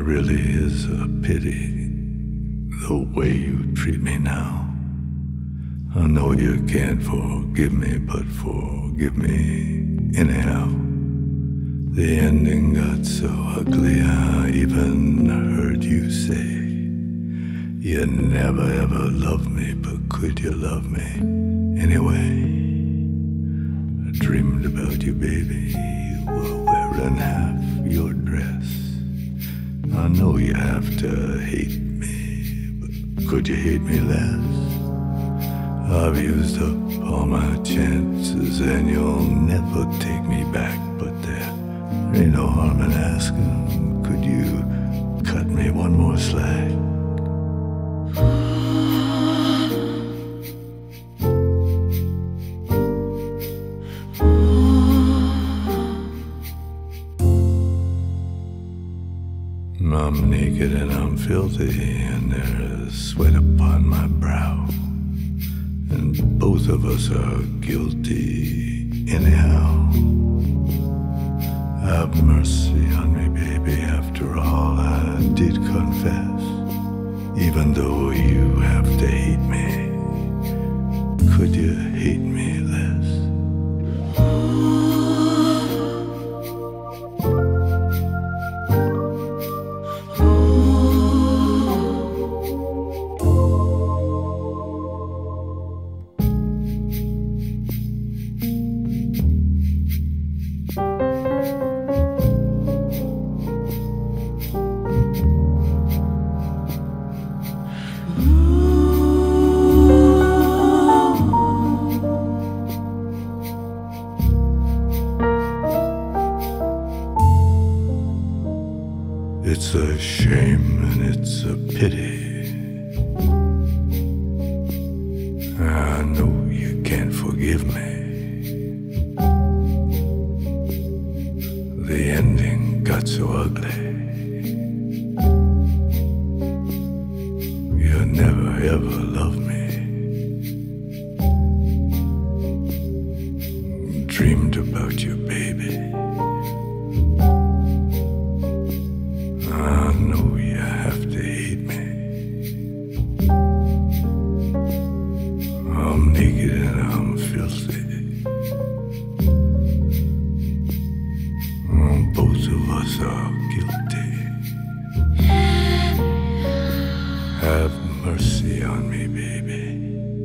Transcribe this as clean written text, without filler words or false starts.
really is a pity the way you treat me now. I know you can't forgive me, but forgive me anyhow. The ending got so ugly, I even heard you say you never ever loved me, but could you love me anyway? I dreamed about you, baby. You were wearing half your dress. I know you have to hate me, but could you hate me less? I've used up all my chances and you'll never take me back, but there ain't no harm in asking. Could you cut me one more slack? I'm naked and I'm filthy, and there is sweat upon my brow, and both of us are guilty anyhow. Have mercy on me, baby. After all, I did confess, even though you have to hate me, could you hate me less? It's a shame and it's a pity. I know you can't forgive me. The ending got so ugly. You never ever loved me. Dreamed about you, baby. I know you have to hate me. I'm naked and I'm filthy. Both of us are guilty. Have mercy on me, baby.